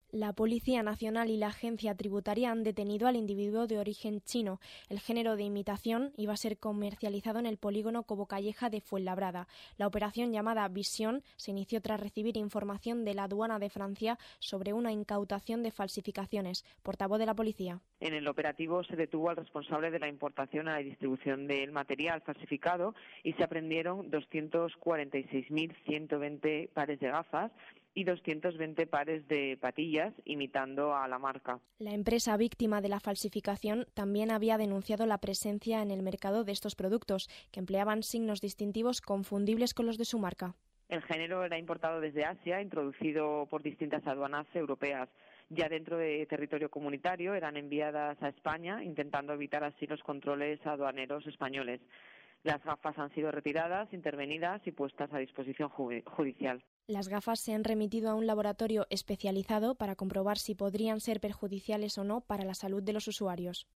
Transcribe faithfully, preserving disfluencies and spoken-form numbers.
La Policía Nacional y la Agencia Tributaria han detenido al individuo de origen chino. El género de imitación iba a ser comercializado en el polígono Cobo Calleja de Fuenlabrada. La operación, llamada Visión, se inició tras recibir información de la aduana de Francia sobre una incautación de falsificaciones. Portavoz de la policía. En el operativo se detuvo al responsable de la importación y distribución del material falsificado y se aprehendieron doscientos cuarenta y seis mil ciento veinte pares de gafas y doscientos veinte pares de patillas imitando a la marca. La empresa víctima de la falsificación también había denunciado la presencia en el mercado de estos productos, que empleaban signos distintivos confundibles con los de su marca. El género era importado desde Asia, introducido por distintas aduanas europeas. Ya dentro de territorio comunitario eran enviadas a España, intentando evitar así los controles aduaneros españoles. Las gafas han sido retiradas, intervenidas y puestas a disposición judicial. Las gafas se han remitido a un laboratorio especializado para comprobar si podrían ser perjudiciales o no para la salud de los usuarios.